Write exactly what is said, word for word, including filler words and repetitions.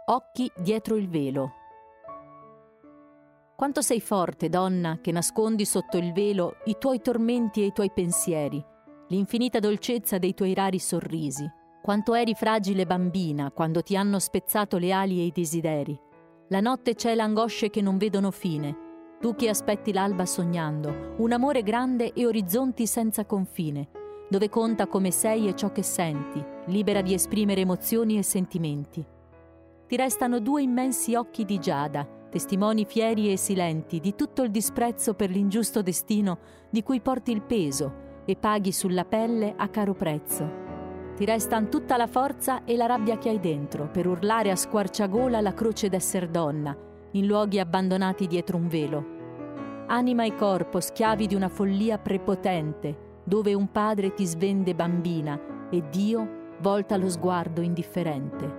Occhi dietro il velo. Quanto sei forte, donna, che nascondi sotto il velo i tuoi tormenti e i tuoi pensieri, l'infinita dolcezza dei tuoi rari sorrisi. Quanto eri fragile bambina quando ti hanno spezzato le ali e i desideri. La notte cela angosce che non vedono fine. Tu che aspetti l'alba sognando, un amore grande e orizzonti senza confine, dove conta come sei e ciò che senti, libera di esprimere emozioni e sentimenti. Ti restano due immensi occhi di giada, testimoni fieri e silenti di tutto il disprezzo per l'ingiusto destino di cui porti il peso e paghi sulla pelle a caro prezzo. Ti restan tutta la forza e la rabbia che hai dentro per urlare a squarciagola la croce d'esser donna, in luoghi abbandonati dietro un velo. Anima e corpo schiavi di una follia prepotente, dove un padre ti svende bambina e Dio volta lo sguardo indifferente.